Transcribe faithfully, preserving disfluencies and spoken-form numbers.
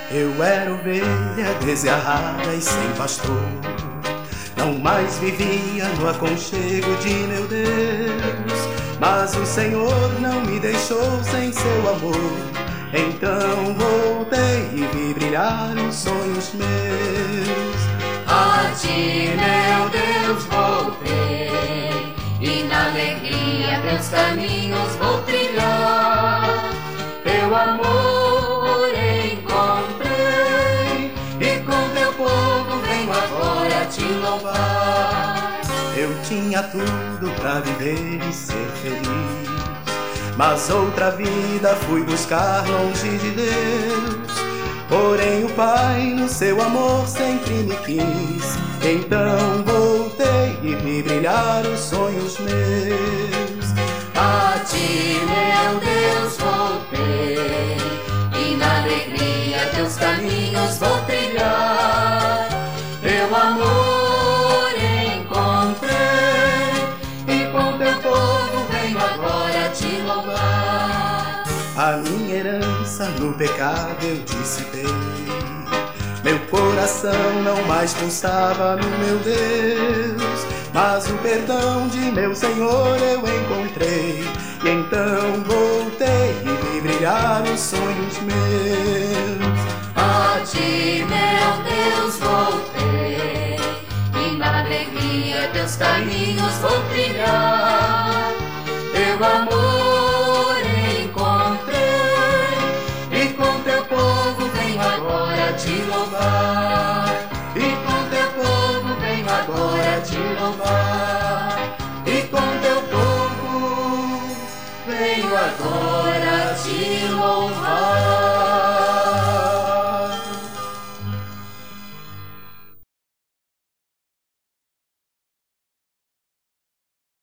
Eu era ovelha desgarrada e sem pastor, não mais vivia no aconchego de meu Deus. Mas o Senhor não me deixou sem seu amor, então voltei e vi brilhar os sonhos meus. A ti, meu Deus, voltei, e na alegria teus caminhos vou trilhar. Teu amor encontrei, e com teu povo venho agora te louvar. Eu tinha tudo pra viver e ser feliz, mas outra vida fui buscar longe de Deus. Porém o Pai no seu amor sempre me quis, então voltei e vi brilhar os sonhos meus. A ti, meu Deus, voltei, e na alegria teus caminhos vou trilhar. Teu amor encontrei, e com teu povo venho agora te louvar. A minha herança no pecado eu dissipei, meu coração não mais pulsava no meu Deus. Mas o perdão de meu Senhor eu encontrei, e então voltei e vi brilhar os sonhos meus. A ti, meu Deus, voltei, e na alegria teus caminhos vou trilhar. Teu amor encontrei, e com teu povo venho agora te louvar. E com teu povo venho agora te louvar. E com teu povo venho agora te louvar.